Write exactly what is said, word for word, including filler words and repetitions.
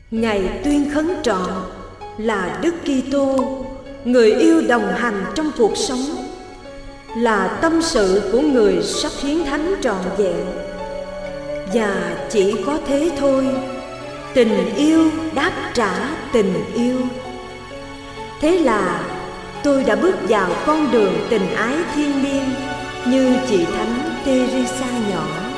Ngày tuyên khấn trọn là Đức Kitô, người yêu đồng hành trong cuộc sống, là tâm sự của người sắp hiến thánh trọn vẹn. Và chỉ có thế thôi, tình yêu đáp trả tình yêu. Thế là tôi đã bước vào con đường tình ái thiêng liêng như chị Thánh Teresa nhỏ.